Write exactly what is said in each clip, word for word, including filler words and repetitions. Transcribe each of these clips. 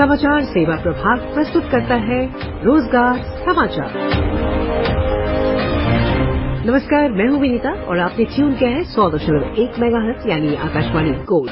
समाचार सेवा प्रभाग प्रस्तुत करता है रोजगार समाचार। नमस्कार, मैं हूं विनीता और आपने ट्यून किया है सौ दशमलव एक मेगाहर्ट्ज यानी आकाशवाणी गोल्ड।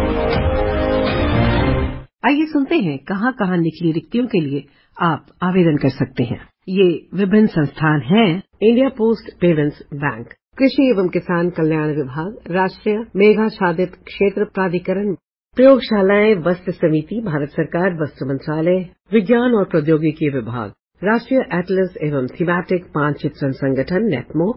आइए सुनते हैं कहां कहां निकली रिक्तियों के लिए आप आवेदन कर सकते हैं। ये विभिन्न संस्थान हैं: इंडिया पोस्ट पेमेंट्स बैंक, कृषि एवं किसान कल्याण विभाग, राष्ट्रीय मेघाच्छादित क्षेत्र प्राधिकरण, प्रयोगशालाएं वस्त्र समिति, भारत सरकार वस्त्र मंत्रालय, विज्ञान और प्रौद्योगिकी विभाग, राष्ट्रीय एटलस एवं थीमेटिक मानचित्रण संगठन नेटमो।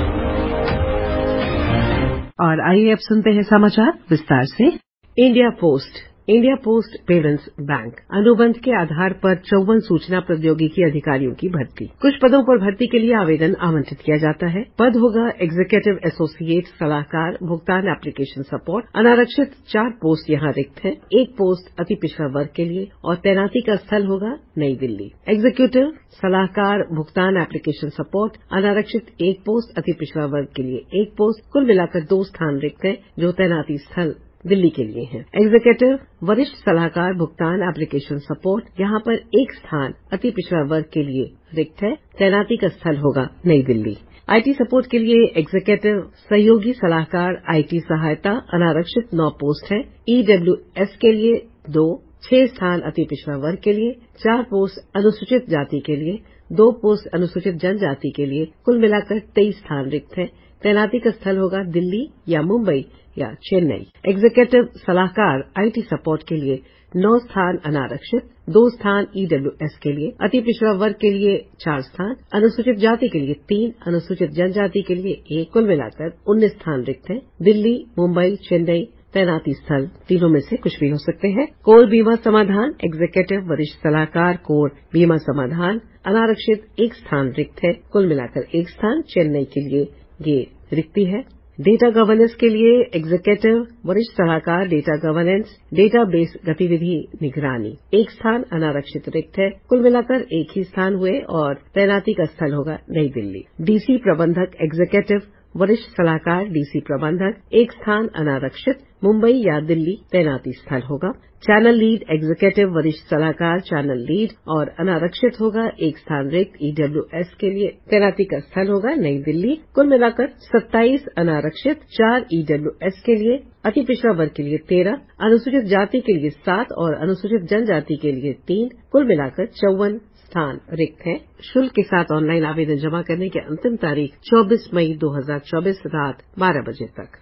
और आइए अब सुनते हैं समाचार विस्तार से। India post India post payments bank अनुबंध के आधार पर चौवन सूचना प्रौद्योगिकी अधिकारियों की भर्ती। कुछ पदों पर भर्ती के लिए आवेदन आमंत्रित किया जाता है। पद होगा एग्जीक्यूटिव एसोसिएट सलाहकार भुगतान एप्लीकेशन सपोर्ट। अनारक्षित चार पोस्ट यहां रिक्त है। एक पोस्ट अति पिछड़ा वर्ग के लिए और तैनाती का स्थल होगा नई दिल्ली। एग्जीक्यूटिव सलाहकार भुगतान एप्लीकेशन सपोर्ट अनारक्षित एक पोस्ट, अति पिछड़ा वर्ग के लिए एक पोस्ट, कुल मिलाकर दो स्थान रिक्त हैं जो तैनाती स्थल दिल्ली के लिए है। एग्जीक्यूटिव वरिष्ठ सलाहकार भुगतान एप्लीकेशन सपोर्ट, यहां पर एक स्थान अति पिछड़ा वर्ग के लिए रिक्त है। तैनाती का स्थल होगा नई दिल्ली। आईटी सपोर्ट के लिए एग्जीक्यूटिव सहयोगी सलाहकार आईटी सहायता अनारक्षित नौ पोस्ट है। ईडब्ल्यूएस के लिए दो, छह स्थान अति पिछड़ा वर्ग के लिए, चार पोस्ट अनुसूचित जाति के लिए, दो पोस्ट अनुसूचित जनजाति के लिए, कुल मिलाकर तेईस स्थान रिक्त हैं। तैनाती का स्थल होगा दिल्ली या मुंबई या चेन्नई। एग्जीक्यूटिव सलाहकार आईटी सपोर्ट के लिए नौ स्थान अनारक्षित, दो स्थान ईडब्ल्यूएस के लिए, अति पिछड़ा वर्ग के लिए चार स्थान, अनुसूचित जाति के लिए तीन, अनुसूचित जनजाति के लिए एक, कुल मिलाकर उन्नीस स्थान रिक्त हैं। दिल्ली, मुंबई, चेन्नई। तैनाती स्थल तीनों में से कुछ भी हो सकते हैं। कोर बीमा समाधान एग्जीक्यूटिव वरिष्ठ सलाहकार कोर बीमा समाधान अनारक्षित एक स्थान रिक्त है। कुल मिलाकर एक स्थान चेन्नई के लिए ये रिक्ति है। डेटा गवर्नेंस के लिए एग्जीक्यूटिव वरिष्ठ सलाहकार डेटा गवर्नेंस डेटाबेस गतिविधि निगरानी एक स्थान अनारक्षित रिक्त है। कुल मिलाकर एक ही स्थान हुए और तैनाती का स्थल होगा नई दिल्ली। डीसी प्रबंधक एग्जीक्यूटिव वरिष्ठ सलाहकार डीसी प्रबंधक एक स्थान अनारक्षित, मुंबई या दिल्ली। तैनाती स्थल होगा। चैनल लीड एग्जीक्यूटिव वरिष्ठ सलाहकार चैनल लीड और अनारक्षित होगा एक स्थान रिक्त ईडब्ल्यूएस के लिए। तैनाती का स्थल होगा नई दिल्ली। कुल मिलाकर सत्ताईस अनारक्षित, चार ईडब्ल्यूएस के लिए, अति पिछड़ा वर्ग के लिए तेरह, अनुसूचित जाति के लिए सात और अनुसूचित जनजाति के लिए तीन, कुल मिलाकर चौवन स्थान रिक्त हैं। शुल्क के साथ ऑनलाइन आवेदन जमा करने की अंतिम तारीख चौबीस मई दो हजार चौबीस रात बारह बजे तक।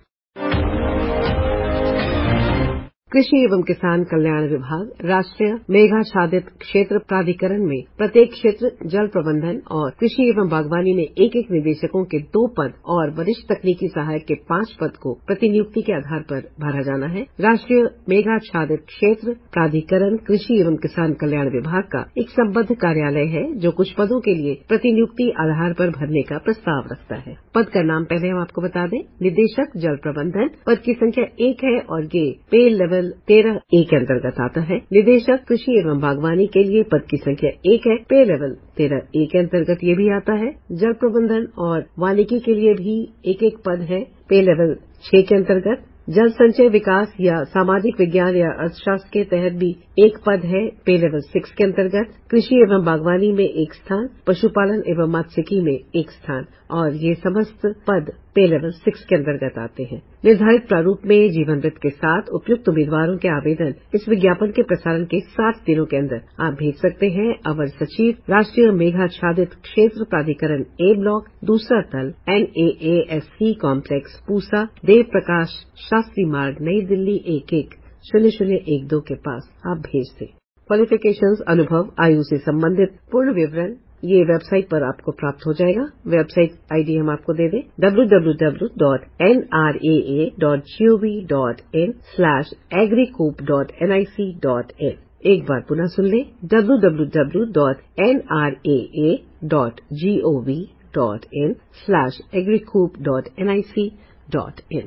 कृषि एवं किसान कल्याण विभाग राष्ट्रीय मेघाच्छादित क्षेत्र प्राधिकरण में प्रत्येक क्षेत्र जल प्रबंधन और कृषि एवं बागवानी में एक एक निदेशकों के दो पद और वरिष्ठ तकनीकी सहायक के पांच पद को प्रतिनियुक्ति के आधार पर भरा जाना है। राष्ट्रीय मेघाच्छादित क्षेत्र प्राधिकरण कृषि एवं किसान कल्याण विभाग का एक संबद्ध कार्यालय है जो कुछ पदों के लिए प्रतिनियुक्ति आधार पर भरने का प्रस्ताव रखता है। पद का नाम पहले हम आपको बता दें। निदेशक जल प्रबंधन पद की संख्या एक है और ये पे लेवल तेरह ए के अंतर्गत आता है। निदेशक कृषि एवं बागवानी के लिए पद की संख्या एक है, पे लेवल तेरह ए के अंतर्गत ये भी आता है। जल प्रबंधन और वानिकी के लिए भी एक एक पद है, पे लेवल छह के अंतर्गत। जल संचय विकास या सामाजिक विज्ञान या अर्थशास्त्र के तहत भी एक पद है, पे लेवल सिक्स के अंतर्गत। कृषि एवं बागवानी में एक स्थान, पशुपालन एवं मत्स्यिकी में एक स्थान और ये समस्त पद पे लेवल सिक्स के अंतर्गत आते हैं। निर्धारित प्रारूप में जीवन वृत्त के साथ उपयुक्त उम्मीदवारों के आवेदन इस विज्ञापन के प्रसारण के सात दिनों के अंदर आप भेज सकते हैं। अवर सचिव राष्ट्रीय मेघाच्छादित क्षेत्र प्राधिकरण ए ब्लॉक, दूसरा तल, N A A S C complex, Pusa, Dev Prakash Shastri मार्ग, नई दिल्ली एक एक शून्य शून्य एक दो के पास आप भेज दें। क्वालिफिकेशंस, अनुभव, आयु से संबंधित पूर्ण विवरण ये वेबसाइट पर आपको प्राप्त हो जाएगा। वेबसाइट आईडी हम आपको दे दें W W W dot N R A A dot G O V dot in slash agricoop dot N I C dot in. एक बार पुनः सुन लें W W W dot N R A A dot G O V dot in slash agricoop dot N I C dot in.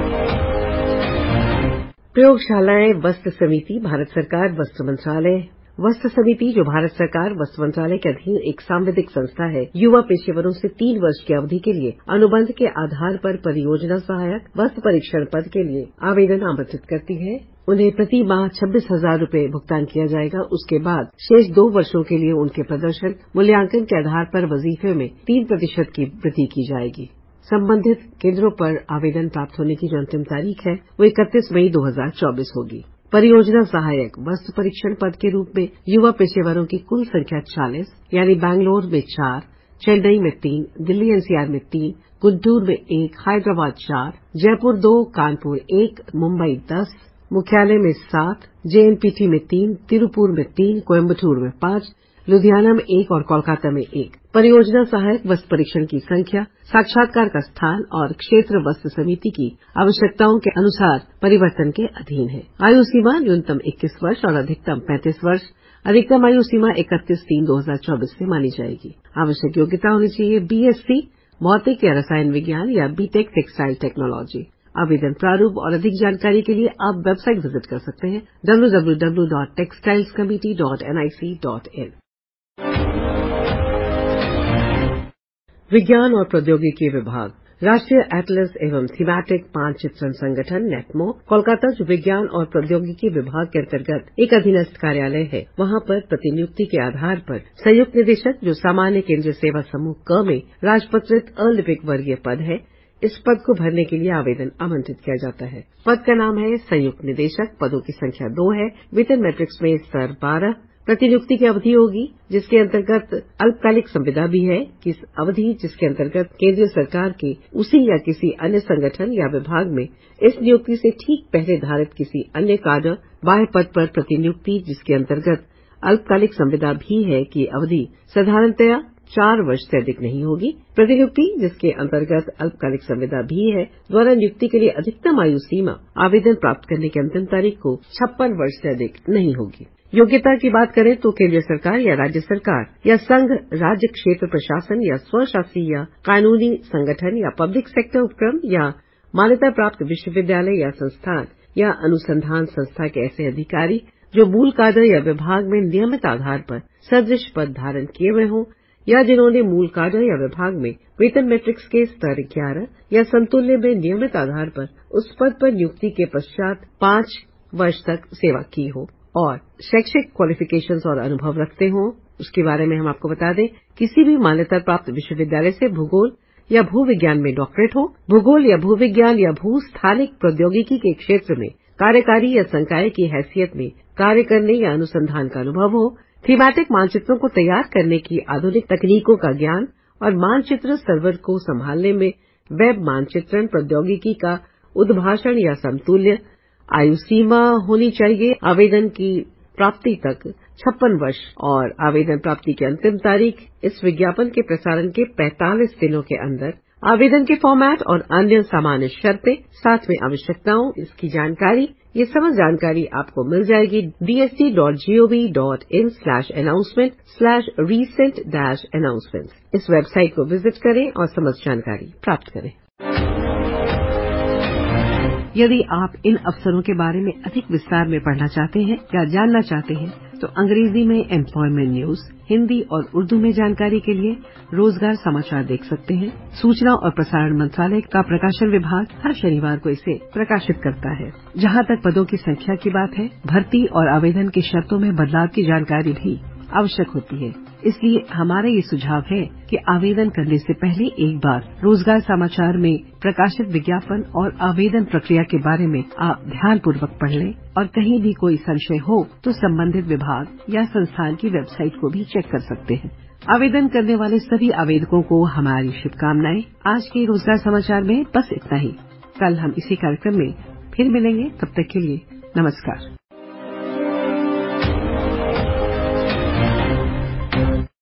प्रयोगशालाएं वस्त्र समिति, भारत सरकार वस्त्र मंत्रालय, वस्त्र समिति, जो भारत सरकार वस्त्र मंत्रालय के अधीन एक सांविधिक संस्था है, युवा पेशेवरों से तीन वर्ष की अवधि के लिए अनुबंध के आधार पर परियोजना सहायक वस्त्र परीक्षण पद के लिए आवेदन आमंत्रित करती है। उन्हें प्रति माह छब्बीस हजार रूपये भुगतान किया जाएगा। उसके बाद शेष दो वर्षों के लिए उनके प्रदर्शन मूल्यांकन के आधार पर वजीफे में तीन प्रतिशत की वृद्धि की जाएगी। संबंधित केंद्रों पर आवेदन प्राप्त होने की जो अंतिम तारीख है वो इकतीस मई दो हजार चौबीस होगी। परियोजना सहायक वस्त्र परीक्षण पद के रूप में युवा पेशेवरों की कुल संख्या चालीस, यानी बैंगलोर में चार, चेन्नई में तीन, दिल्ली एनसीआर में तीन, गुंटूर में एक, हैदराबाद चार, जयपुर दो, कानपुर एक, मुंबई दस, मुख्यालय में सात, जेएनपीटी में तीन, तिरुपुर में तीन, कोयम्बटूर में पांच, लुधियाना में एक और कोलकाता में एक। परियोजना सहायक वस्त्र परीक्षण की संख्या, साक्षात्कार का स्थान और क्षेत्र वस्त्र समिति की आवश्यकताओं के अनुसार परिवर्तन के अधीन है। आयु सीमा न्यूनतम इक्कीस वर्ष और अधिकतम पैंतीस वर्ष। अधिकतम आयु सीमा इकतीस तीन दो हजार चौबीस से मानी जाएगी। आवश्यक योग्यता होनी चाहिए बीएससी भौतिक या रसायन विज्ञान या बीटेक टेक्सटाइल टेक्नोलॉजी। आवेदन प्रारूप और अधिक जानकारी के लिए आप वेबसाइट विजिट कर सकते हैं W W W dot textiles committee dot N I C dot in. विज्ञान और प्रौद्योगिकी विभाग, राष्ट्रीय एटलस एवं थीमैटिक मानचित्रण संगठन नेटमो, कोलकाता, जो विज्ञान और प्रौद्योगिकी विभाग के अंतर्गत एक अधीनस्थ कार्यालय है, वहां पर प्रतिनियुक्ति के आधार पर संयुक्त निदेशक, जो सामान्य केंद्रीय सेवा समूह क में राजपत्रित अलिपिक वर्गीय पद है, इस पद को भरने के लिए आवेदन आमंत्रित किया जाता है। पद का नाम है संयुक्त निदेशक। पदों की संख्या दो है। वेतन मैट्रिक्स में स्तर बारह। प्रतिनियुक्ति की अवधि होगी जिसके अंतर्गत अल्पकालिक संविदा भी है। किस अवधि जिसके अंतर्गत केंद्रीय सरकार के उसी या किसी अन्य संगठन या विभाग में इस नियुक्ति से ठीक पहले धारित किसी अन्य कार्य बाह्य पद पर प्रतिनियुक्ति जिसके अंतर्गत अल्पकालिक संविदा भी है की अवधि साधारणतया चार वर्ष से अधिक नहीं होगी। प्रतिनियुक्ति जिसके अंतर्गत अल्पकालिक संविदा भी है द्वारा नियुक्ति के लिए अधिकतम आयु सीमा आवेदन प्राप्त करने की अंतिम तारीख को छप्पन वर्ष से अधिक नहीं होगी। योग्यता की बात करें तो केंद्रीय सरकार या राज्य सरकार या संघ, राज्य क्षेत्र प्रशासन या स्वशासी या कानूनी संगठन या पब्लिक सेक्टर उपक्रम या मान्यता प्राप्त विश्वविद्यालय या संस्थान या अनुसंधान संस्था के ऐसे अधिकारी जो मूल कार्य या विभाग में नियमित आधार पर सदृश पद धारण किए हुए हों या जिन्होंने मूल कार्य या विभाग में वेतन मैट्रिक्स के स्तर ग्यारह या समतुल्य में नियमित आधार पर उस पद पर नियुक्ति के पश्चात पांच वर्ष तक सेवा की हो और शैक्षिक क्वालिफिकेशंस और अनुभव रखते हों। उसके बारे में हम आपको बता दें, किसी भी मान्यता प्राप्त विश्वविद्यालय से भूगोल या भूविज्ञान में डॉक्टरेट हो, भूगोल या भूविज्ञान या भूस्थानिक प्रौद्योगिकी के क्षेत्र में कार्यकारी या संकाय की हैसियत में कार्य करने या अनुसंधान का अनुभव हो, थीमैटिक मानचित्रों को तैयार करने की आधुनिक तकनीकों का ज्ञान और मानचित्र सर्वर को संभालने में वेब मानचित्रण प्रौद्योगिकी का उद्भाषण या समतुल्य। आयु सीमा होनी चाहिए आवेदन की प्राप्ति तक छप्पन वर्ष और आवेदन प्राप्ति की अंतिम तारीख इस विज्ञापन के प्रसारण के पैंतालीस दिनों के अंदर। आवेदन के फॉर्मेट और अन्य सामान्य शर्तें, साथ में आवश्यकताओं, इसकी जानकारी, ये समस्त जानकारी आपको मिल जाएगी DST dot GOV dot in slash announcement slash recent dash announcement. इस वेबसाइट को विजिट करें और समस्त जानकारी प्राप्त करें। यदि आप इन अवसरों के बारे में अधिक विस्तार में पढ़ना चाहते हैं या जानना चाहते हैं तो अंग्रेजी में एम्प्लॉयमेंट न्यूज, हिंदी और उर्दू में जानकारी के लिए रोजगार समाचार देख सकते हैं। सूचना और प्रसारण मंत्रालय का प्रकाशन विभाग हर शनिवार को इसे प्रकाशित करता है। जहां तक पदों की संख्या की बात है, भर्ती और आवेदन की शर्तों में बदलाव की जानकारी भी आवश्यक होती है। इसलिए हमारा ये सुझाव है कि आवेदन करने से पहले एक बार रोजगार समाचार में प्रकाशित विज्ञापन और आवेदन प्रक्रिया के बारे में आप ध्यानपूर्वक पढ़ लें और कहीं भी कोई संशय हो तो संबंधित विभाग या संस्थान की वेबसाइट को भी चेक कर सकते हैं। आवेदन करने वाले सभी आवेदकों को हमारी शुभकामनाएं। आज के रोजगार समाचार में बस इतना ही। कल हम इसी कार्यक्रम में फिर मिलेंगे। तब तक के लिए नमस्कार।